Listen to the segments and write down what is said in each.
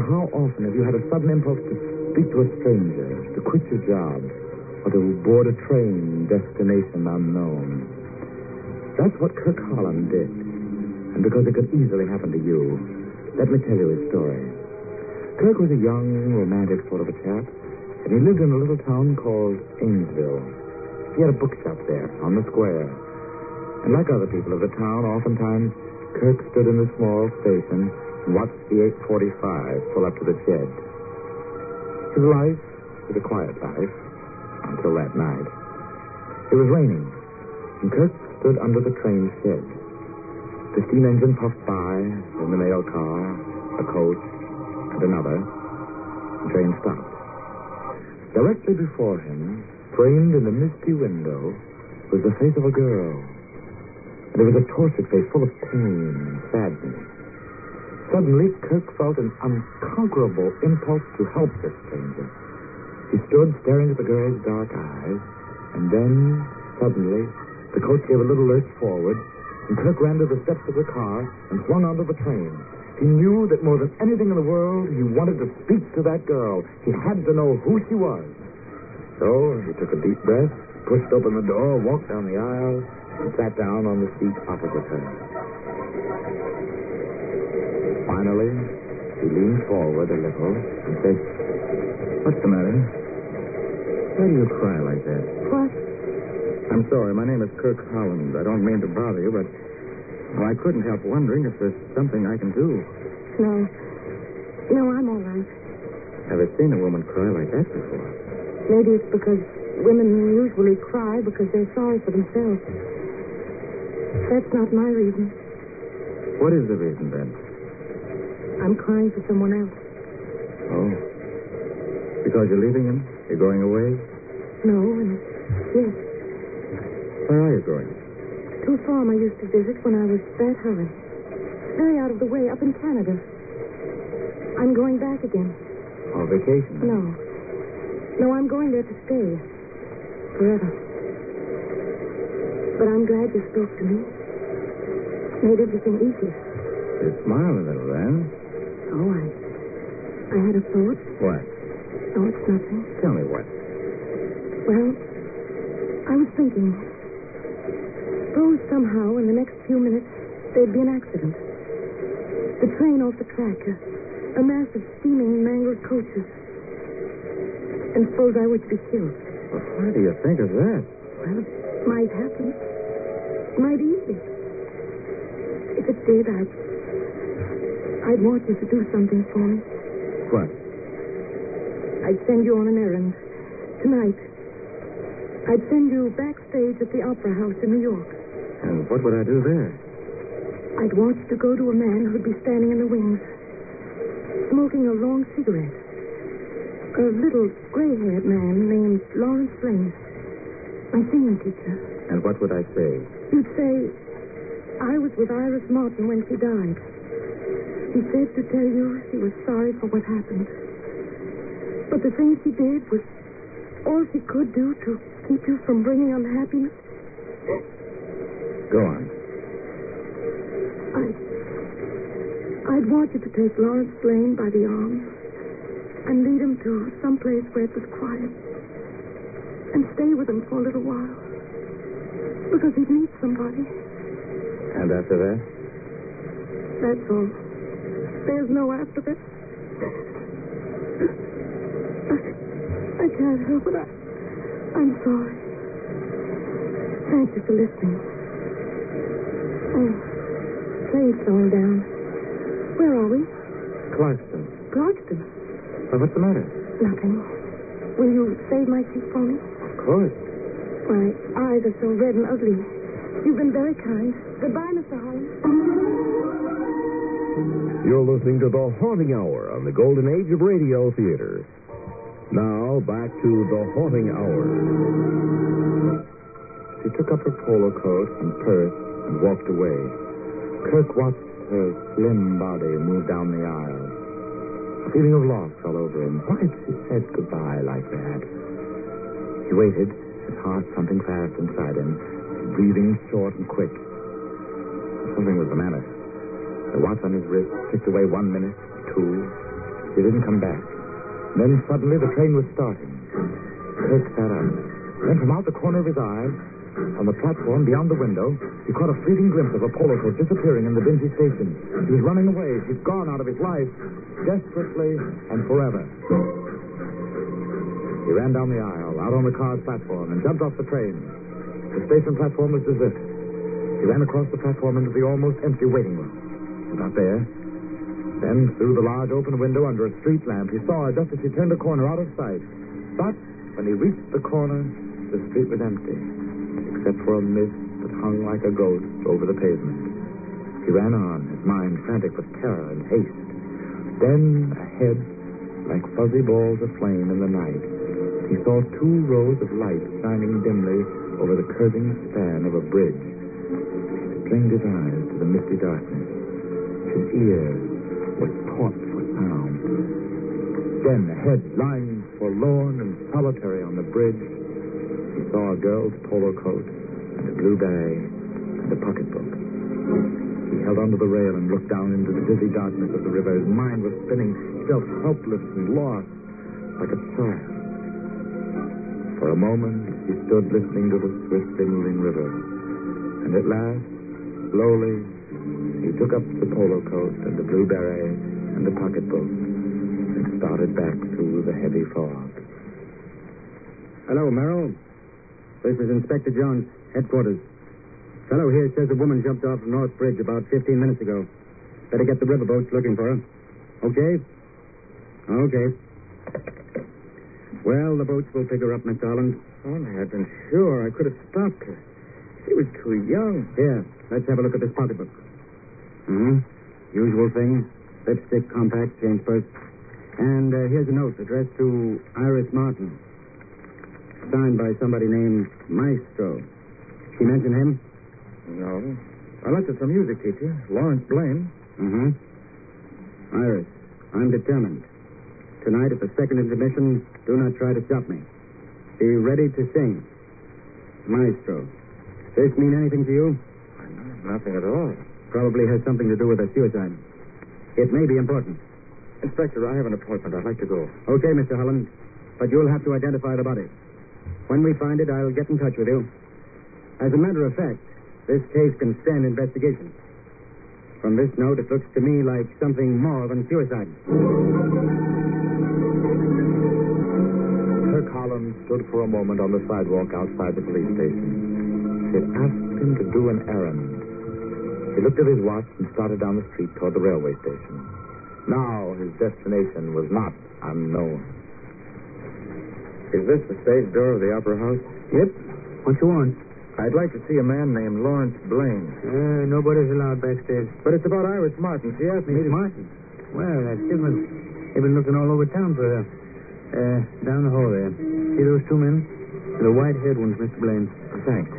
how often have you had a sudden impulse to speak to a stranger, to quit your job, or to board a train, destination unknown? That's what Kirk Holland did. And because it could easily happen to you, let me tell you his story. Kirk was a young, romantic sort of a chap, and he lived in a little town called Ainsville. He had a bookshop there, on the square. And like other people of the town, oftentimes Kirk stood in the small station and watched the 845 pull up to the shed. His life was a quiet life until that night. It was raining, and Kirk stood under the train shed. The steam engine puffed by, then the mail car, a coach, and another. The train stopped. Directly before him, framed in the misty window, was the face of a girl. And it was a tortured face full of pain and sadness. Suddenly, Kirk felt an unconquerable impulse to help this stranger. He stood staring at the girl's dark eyes, and then, suddenly, the coach gave a little lurch forward, and Kirk ran to the steps of the car and swung onto the train. He knew that more than anything in the world, he wanted to speak to that girl. He had to know who she was. So he took a deep breath, pushed open the door, walked down the aisle, and sat down on the seat opposite her. Finally, he leaned forward a little and said, "What's the matter? Why do you cry like that?" What? "I'm sorry. My name is Kirk Holland. I don't mean to bother you, but I couldn't help wondering if there's something I can do." No. No, I'm all right. Have you seen a woman cry like that before? Maybe it's because women usually cry because they're sorry for themselves. That's not my reason. What is the reason, then? I'm crying for someone else. Oh. Because you're leaving him? You're going away? No, and yes. Where are you going? To a farm I used to visit when I was that hurry. Very out of the way, up in Canada. I'm going back again. Oh, vacation? No. No, I'm going there to stay. Forever. But I'm glad you spoke to me. Made everything easier. You smile a little, then. Oh, I had a thought. What? No, it's nothing. Tell me what. Well, I was thinking, suppose somehow in the next few minutes there'd be an accident. The train off the track, a mass of steaming, mangled coaches. And suppose I were to be killed. Well, why do you think of that? Well, it might happen. It might easily. If it did, I'd want you to do something for me. What? I'd send you on an errand. Tonight. I'd send you backstage at the Opera House in New York. And what would I do there? I'd want you to go to a man who'd be standing in the wings, smoking a long cigarette. A little gray-haired man named Lawrence Blaine, my singing teacher. And what would I say? You'd say, I was with Iris Martin when she died. She said to tell you she was sorry for what happened. But the thing she did was all she could do to keep you from bringing unhappiness. Go on. I'd want you to take Lawrence Blaine by the arm and lead him to some place where it was quiet and stay with him for a little while because he'd meet somebody. And after that? That's all. There's no after that. I can't help it. I'm sorry. Thank you for listening. Oh, train's slowing down. Where are we? Clarkston. Clarkston? Well, what's the matter? Nothing. Will you save my seat for me? Of course. My eyes are so red and ugly. You've been very kind. Goodbye, Mr. Holland. You're listening to The Haunting Hour on the Golden Age of Radio Theater. Now, back to The Haunting Hour. She took up her polo coat and purse and walked away. Kirk watched her slim body move down the aisle. A feeling of loss all over him. Why had she said goodbye like that? He waited, his heart thumping fast inside him, breathing short and quick. Something was the matter. The watch on his wrist ticked away 1 minute, 2, She didn't come back. Then suddenly the train was starting. Kirk sat up. Then from out the corner of his eye, on the platform beyond the window, he caught a fleeting glimpse of a polo coat disappearing in the dingy station. He was running away. She'd gone out of his life, desperately and forever. He ran down the aisle, out on the car's platform, and jumped off the train. The station platform was deserted. He ran across the platform into the almost empty waiting room. She was not there. Then, through the large open window under a street lamp, he saw her just as she turned a corner out of sight. But when he reached the corner, the street was empty, except for a mist that hung like a ghost over the pavement. He ran on, his mind frantic with terror and haste. Then, ahead, like fuzzy balls of flame in the night, he saw 2 rows of light shining dimly over the curving span of a bridge. He strained his eyes to the misty darkness. His ears were taut for sound. Then, ahead, lying forlorn and solitary on the bridge, he saw a girl's polo coat and a blue bag and a pocketbook. He held onto the rail and looked down into the dizzy darkness of the river. His mind was spinning. He felt helpless and lost, like a child. For a moment, he stood listening to the swiftly moving river. And at last, slowly, he took up the polo coat and the blue beret and the pocketbook and started back through the heavy fog. Hello, Merrill. This is Inspector Jones, headquarters. Fellow here says a woman jumped off North Bridge about 15 minutes ago. Better get the riverboats looking for her. Okay? Okay. Well, the boats will pick her up, Miss Holland. Oh, I had been sure I could have stopped her. She was too young. Here, let's have a look at this pocketbook. Usual thing. Lipstick, compact, change purse. And here's a note addressed to Iris Martin. Signed by somebody named Maestro. She mentioned him? No. Unless it's a music teacher, Lawrence Blaine. Iris, I'm determined. Tonight at the second intermission, do not try to stop me. Be ready to sing. Maestro. This mean anything to you? Nothing at all. Probably has something to do with a suicide. It may be important. Inspector, I have an appointment. I'd like to go. Okay, Mr. Holland. But you'll have to identify the body. When we find it, I'll get in touch with you. As a matter of fact, this case can stand investigation. From this note, it looks to me like something more than suicide. Kirk Holland stood for a moment on the sidewalk outside the police station. They'd asked him to do an errand. He looked at his watch and started down the street toward the railway station. Now his destination was not unknown. Is this the stage door of the Opera House? Yep. What you want? I'd like to see a man named Lawrence Blaine. Nobody's allowed backstage. But it's about Iris Martin. She asked me Miss Martin? Well, that's different. They've been looking all over town for her. Down the hall there. See those 2 men? The white-haired ones, Mr. Blaine. Thanks.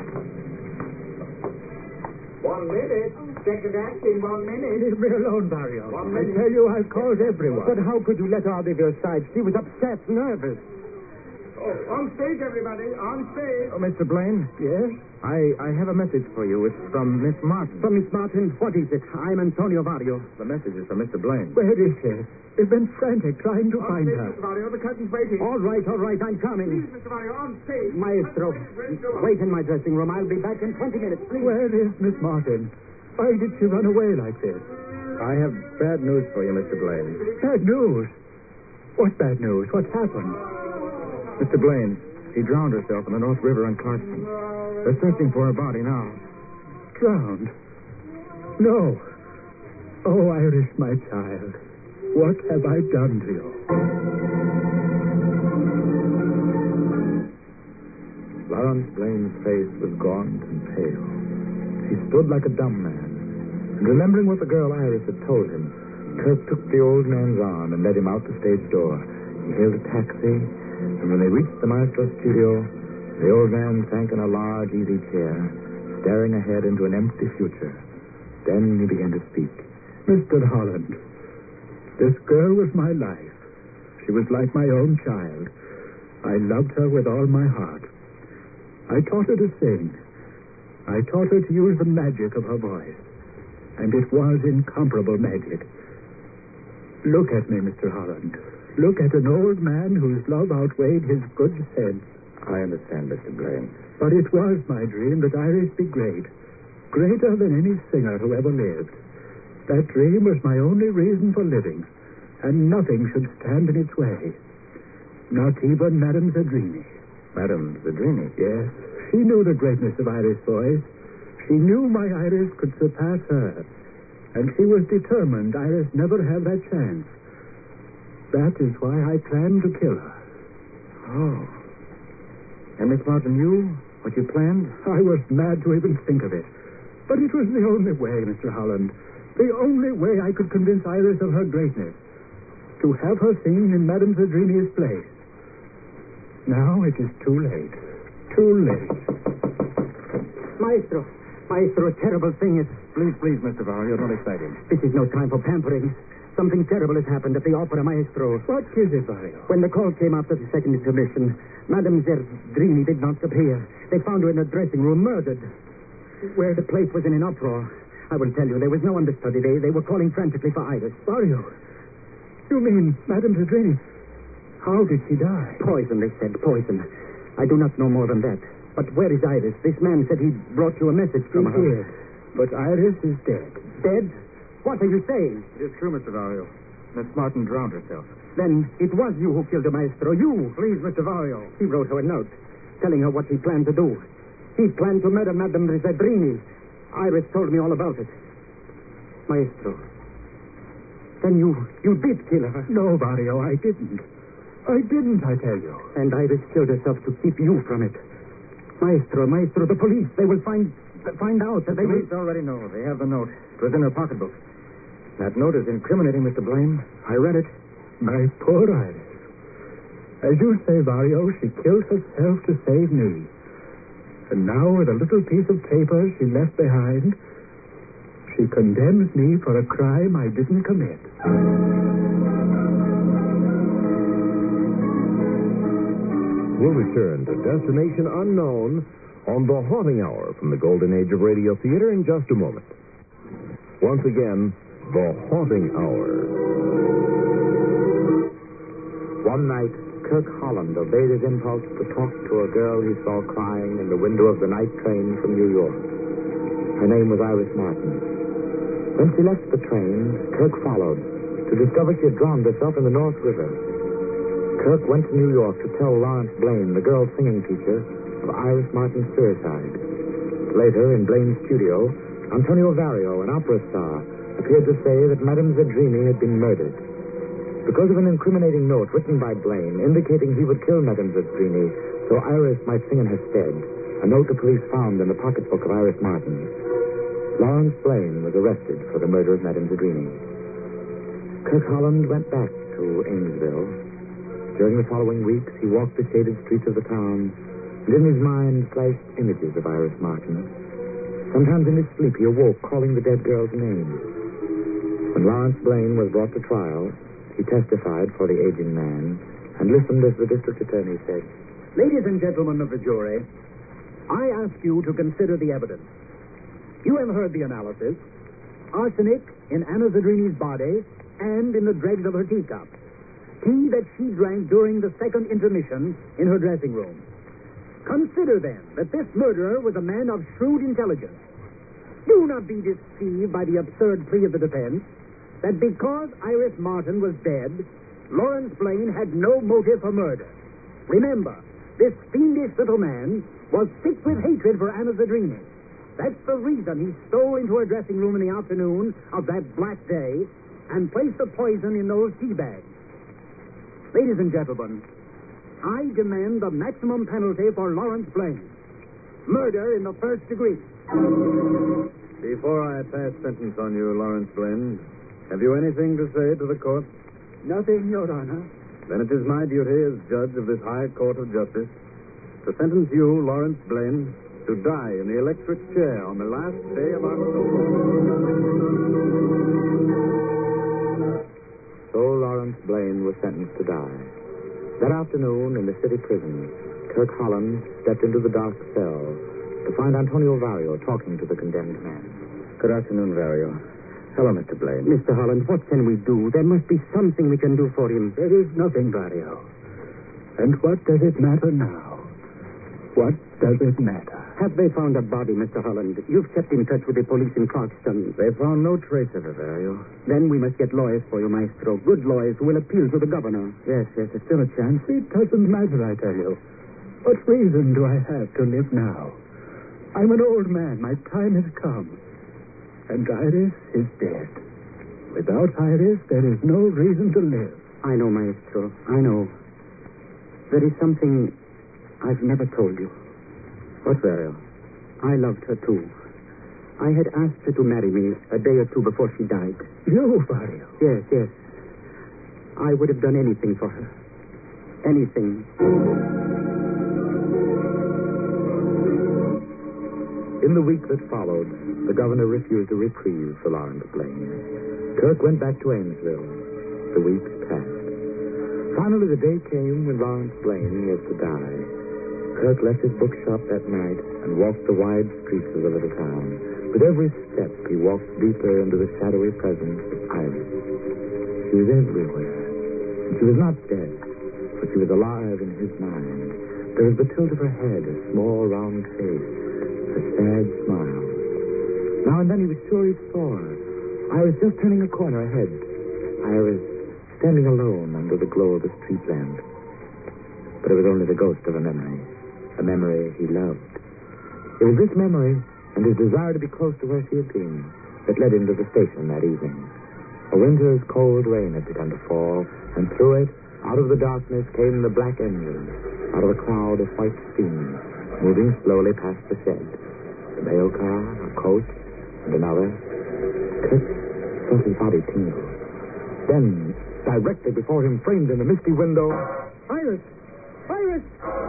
1 minute. Second act in 1 minute. Leave me alone, Barrio. 1 minute. I tell you, I've called everyone. But how could you let her out of your sight? She was upset, nervous. Oh, on stage, everybody. On stage. Oh, Mr. Blaine? Yes? I have a message for you. It's from Miss Martin. From Miss Martin? What is it? I'm Antonio Vario. The message is from Mr. Blaine. Where is she? We've been frantic trying to On find stage, her. Mr. Vario. The curtain's waiting. All right, I'm coming. Please, Mr. Vario, on stage. Maestro, wait in my dressing room. I'll be back in 20 minutes, please. Where is Miss Martin? Why did she run away like this? I have bad news for you, Mr. Blaine. Bad news? What bad news? What's happened? Mr. Blaine, she drowned herself in the North River on Clarkson. They're searching for her body now. Drowned? No. Oh, Iris, my child. What have I done to you? Lawrence Blaine's face was gaunt and pale. He stood like a dumb man. And remembering what the girl Iris had told him, Kirk took the old man's arm and led him out the stage door. He hailed a taxi, and when they reached the Maestro studio, the old man sank in a large, easy chair, staring ahead into an empty future. Then he began to speak. Mr. Holland, this girl was my life. She was like my own child. I loved her with all my heart. I taught her to sing. I taught her to use the magic of her voice. And it was incomparable magic. Look at me, Mr. Holland. Look at an old man whose love outweighed his good sense. I understand, Mr. Blaine. But it was my dream that Iris be great. Greater than any singer who ever lived. That dream was my only reason for living. And nothing should stand in its way. Not even Madame Zadrini. Madame Zadrini? Yes. She knew the greatness of Iris' voice. She knew my Iris could surpass her. And she was determined Iris never have that chance. That is why I planned to kill her. Oh. And Miss Martin knew what you planned? I was mad to even think of it. But it was the only way, Mr. Holland. The only way I could convince Iris of her greatness. To have her sing in Madame Zadrini's place. Now it is too late. Too late. Maestro, a terrible thing is... Please, Mr. Vario, don't excite him. This is no time for pampering. Something terrible has happened at the Opera, Maestro. What is it, Vario? When the call came after the second intermission, Madame Zadrini did not appear. They found her in a dressing room, murdered. Where the place was in an uproar. I will tell you, there was no understudy. They were calling frantically for Iris. Vario, you mean Madame Zadrini? How did she die? Poison, they said. Poison. I do not know more than that. But where is Iris? This man said he brought you a message from her. He did. But Iris is dead. Dead? What are you saying? It is true, Mr. Vario. Miss Martin drowned herself. Then it was you who killed the Maestro. You. Please, Mr. Vario. He wrote her a note, telling her what he planned to do. He planned to murder Madame Zadrini. Iris told me all about it. Maestro. Then you did kill her. No, Vario, I didn't. I didn't, I tell you. And Iris killed herself to keep you from it. Maestro, the police, they will find out that The police already know. They have the note. It was in her pocketbook. That note is incriminating, Mr. Blaine. I read it. My poor Iris. As you say, Vario, she killed herself to save me. And now, with a little piece of paper she left behind, she condemns me for a crime I didn't commit. We'll return to Destination Unknown on The Haunting Hour from the Golden Age of Radio Theater in just a moment. Once again, The Haunting Hour. One night, Kirk Holland obeyed his impulse to talk to a girl he saw crying in the window of the night train from New York. Her name was Iris Martin. When she left the train, Kirk followed to discover she had drowned herself in the North River. Kirk went to New York to tell Lawrence Blaine, the girl singing teacher, of Iris Martin's suicide. Later, in Blaine's studio, Antonio Vario, an opera star, appeared to say that Madame Zadrini had been murdered. Because of an incriminating note written by Blaine indicating he would kill Madame Zadrini so Iris might sing in her stead, a note the police found in the pocketbook of Iris Martin, Lawrence Blaine was arrested for the murder of Madame Zadrini. Kirk Holland went back to Amesville. During the following weeks, he walked the shaded streets of the town, and in his mind flashed images of Iris Martin. Sometimes in his sleep, he awoke calling the dead girl's name. When Lawrence Blaine was brought to trial, he testified for the aging man and listened as the district attorney said, Ladies and gentlemen of the jury, I ask you to consider the evidence. You have heard the analysis. Arsenic in Anna Zadrini's body and in the dregs of her teacup. Tea that she drank during the second intermission in her dressing room. Consider, then, that this murderer was a man of shrewd intelligence. Do not be deceived by the absurd plea of the defense that because Iris Martin was dead, Lawrence Blaine had no motive for murder. Remember, this fiendish little man was sick with hatred for Anna Zadrini. That's the reason he stole into her dressing room in the afternoon of that black day and placed the poison in those tea bags. Ladies and gentlemen, I demand the maximum penalty for Lawrence Blaine. Murder in the first degree. Before I pass sentence on you, Lawrence Blaine, have you anything to say to the court? Nothing, Your Honor. Then it is my duty as judge of this high court of justice to sentence you, Lawrence Blaine, to die in the electric chair on the last day of October. So Lawrence Blaine was sentenced to die. That afternoon, in the city prison, Kirk Holland stepped into the dark cell to find Antonio Vario talking to the condemned man. Good afternoon, Vario. Hello, Mr. Blaine. Mr. Holland, what can we do? There must be something we can do for him. There is nothing, Barrio. And what does it matter now? What does it matter? Have they found a body, Mr. Holland? You've kept in touch with the police in Clarkston. They found no trace of it, Vario. Then we must get lawyers for you, Maestro. Good lawyers who will appeal to the governor. Yes, there's still a chance. It doesn't matter, I tell you. What reason do I have to live now? I'm an old man. My time has come. And Iris is dead. Without Iris, there is no reason to live. I know, Maestro. I know. There is something I've never told you. What, Vario? I loved her, too. I had asked her to marry me a day or two before she died. You, Vario? Yes, yes. I would have done anything for her. Anything. In the week that followed, the governor refused a reprieve for Lawrence Blaine. Kirk went back to Ainsville. The weeks passed. Finally, the day came when Lawrence Blaine was to die. Kirk left his bookshop that night and walked the wide streets of the little town. With every step, he walked deeper into the shadowy presence of Iris. She was everywhere. And she was not dead, but she was alive in his mind. There was the tilt of her head, a small, round face, a sad smile. Now and then he was sure he saw her. Iris just turning a corner ahead. Iris standing alone under the glow of the street lamp. But it was only the ghost of a memory he loved. It was this memory and his desire to be close to where she had been that led him to the station that evening. A winter's cold rain had begun to fall, and through it, out of the darkness, came the black engine, out of a cloud of white steam, moving slowly past the shed. The mail car, a coach, and another. Kirk felt his body tingle. Then, directly before him, framed in the misty window... Iris! Iris!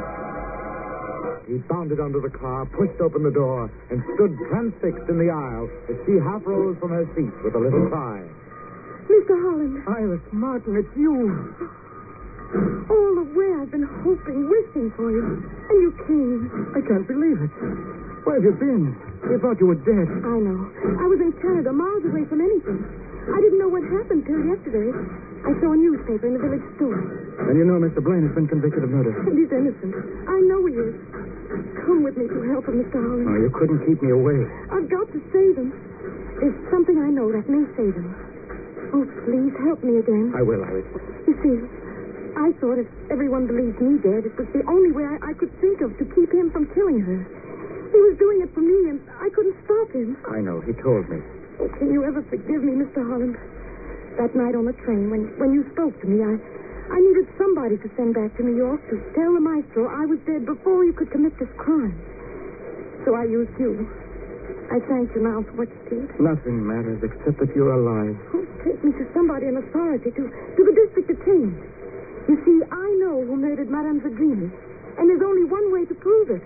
He bounded under the car, pushed open the door, and stood transfixed in the aisle as she half rose from her seat with a little cry. Mr. Holland. Iris Martin, it's you. All the way I've been hoping, wishing for you. And you came. I can't believe it. Where have you been? We thought you were dead. I know. I was in Canada, miles away from anything. I didn't know what happened till yesterday. I saw a newspaper in the village store. And you know Mr. Blaine has been convicted of murder. And he's innocent. I know he is. Come with me to help him, Mr. Holland. Oh, you couldn't keep me away. I've got to save him. There's something I know that may save him. Oh, please help me again. I will, Iris. You see, I thought if everyone believed me dead, it was the only way I could think of to keep him from killing her. He was doing it for me, and I couldn't stop him. I know. He told me. Oh, can you ever forgive me, Mr. Holland? That night on the train, when you spoke to me, I needed somebody to send back to New York to tell the maestro I was dead before you could commit this crime. So I used you. I thank you now for what you did. Nothing matters except that you're alive. Oh, take me to somebody in authority, to the district attorney. You see, I know who murdered Madame Zadrini, and there's only one way to prove it.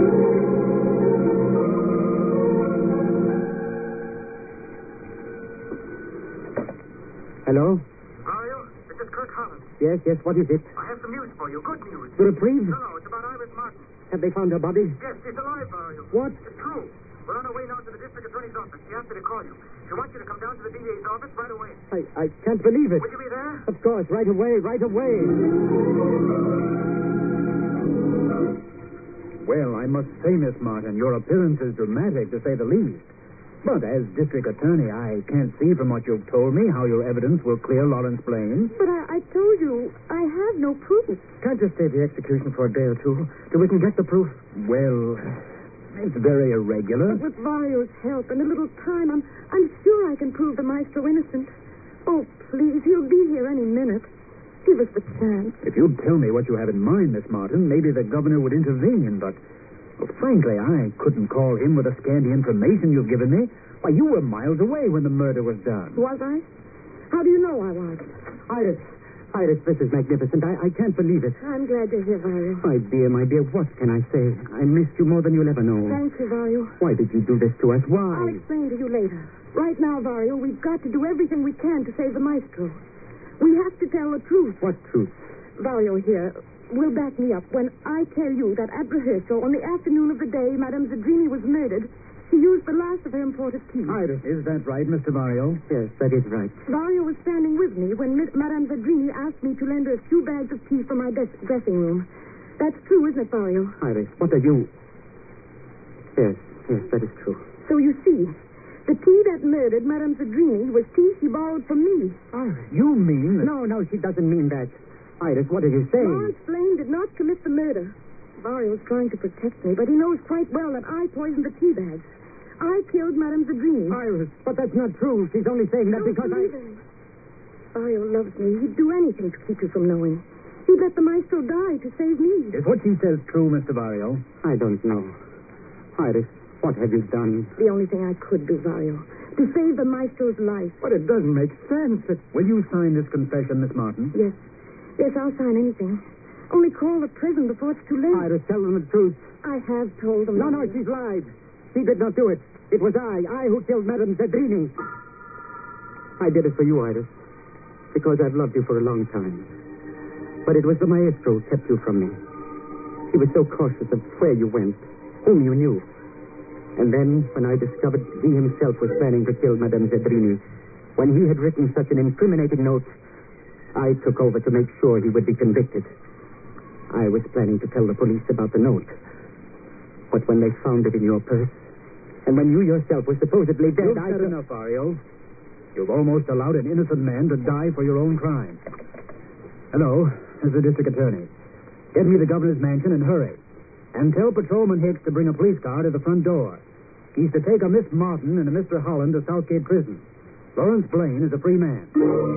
Hello? Mario, this is Kirk Holland. Yes, what is it? I have some news for you. Good news. The reprieve? No, it's about Iris Martin. Have they found her body? Yes, she's alive, Mario. What? It's true. We're on our way now to the district attorney's office. She asked me to call you. She wants you to come down to the DA's office right away. I can't believe it. Will you be there? Of course, right away. Well, I must say, Miss Martin, your appearance is dramatic, to say the least. But as district attorney, I can't see from what you've told me how your evidence will clear Lawrence Blaine. But I told you, I have no proof. Can't you stay the execution for a day or two till we can get the proof? Well, it's very irregular. But with Vario's help and a little time, I'm sure I can prove the maestro innocent. Oh, please, he'll be here any minute. Give us the chance. If you'd tell me what you have in mind, Miss Martin, maybe the governor would intervene, but... Well, frankly, I couldn't call him with the scanty information you've given me. Why, you were miles away when the murder was done. Was I? How do you know I was? Iris, this is magnificent. I can't believe it. I'm glad to hear, Vario. My dear, what can I say? I missed you more than you'll ever know. Thank you, Vario. Why did you do this to us? I'll Why? explain to you later. Right now, Vario, we've got to do everything we can to save the maestro. We have to tell the truth. What truth? Vario here will back me up when I tell you that at rehearsal on the afternoon of the day Madame Zadrini was murdered, She used the last of her imported tea. Iris, is that right, Mr. Vario? Yes, that is right. Vario was standing with me when Madame Zadrini asked me to lend her a few bags of tea from my dressing room. That's true, isn't it, Vario? Iris, what are you... Yes, that is true. So you see, the tea that murdered Madame Zadrini was tea she borrowed from me. Iris, you mean that... No, she doesn't mean that. Iris, what are you saying? Lawrence Blaine did not commit the murder. Vario's trying to protect me, but he knows quite well that I poisoned the tea bags. I killed Madame Zadrini. Iris, but that's not true. She's only saying that because I... Vario loves me. He'd do anything to keep you from knowing. He'd let the maestro die to save me. Is what she says true, Mr. Vario? I don't know. Iris, what have you done? The only thing I could do, Vario, to save the maestro's life. But it doesn't make sense. Will you sign this confession, Miss Martin? Yes. Yes, I'll sign anything. Only call the prison before it's too late. Iris, tell them the truth. I have told them. No, she's lied. She did not do it. It was I who killed Madame Zadrini. I did it for you, Iris, because I've loved you for a long time. But it was the maestro who kept you from me. He was so cautious of where you went, whom you knew. And then, when I discovered he himself was planning to kill Madame Zadrini, when he had written such an incriminating note, I took over to make sure he would be convicted. I was planning to tell the police about the note. But when they found it in your purse, and when you yourself were supposedly dead, You've said enough, Vario. You've almost allowed an innocent man to die for your own crime. Hello, this is the district attorney. Get me the governor's mansion and hurry. And tell Patrolman Hicks to bring a police car to the front door. He's to take a Miss Martin and a Mr. Holland to Southgate Prison. Lawrence Blaine is a free man.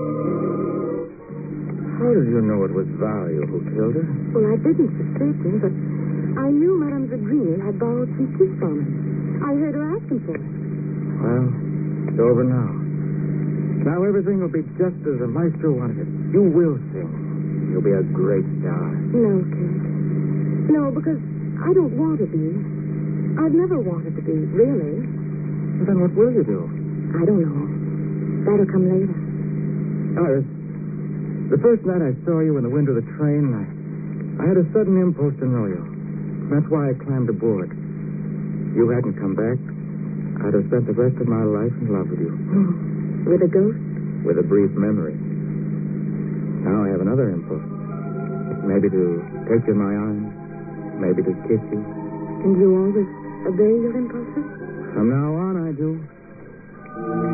How did you know it was Vario who killed her? Well, I didn't for certain, but I knew Madame Zadrini had borrowed some tea from him. I heard her asking for it. Well, it's over now. Now everything will be just as the maestro wanted it. You will sing. You'll be a great star. No, Kate. No, because I don't want to be. I've never wanted to be, really. Then what will you do? I don't know. That'll come later. Iris, the first night I saw you in the window of the train, I had a sudden impulse to know you. That's why I climbed aboard. If you hadn't come back, I'd have spent the rest of my life in love with you. With a ghost? With a brief memory. Now I have another impulse. Maybe to take you in my arms. Maybe to kiss you. And you always obey your impulses? From now on, I do.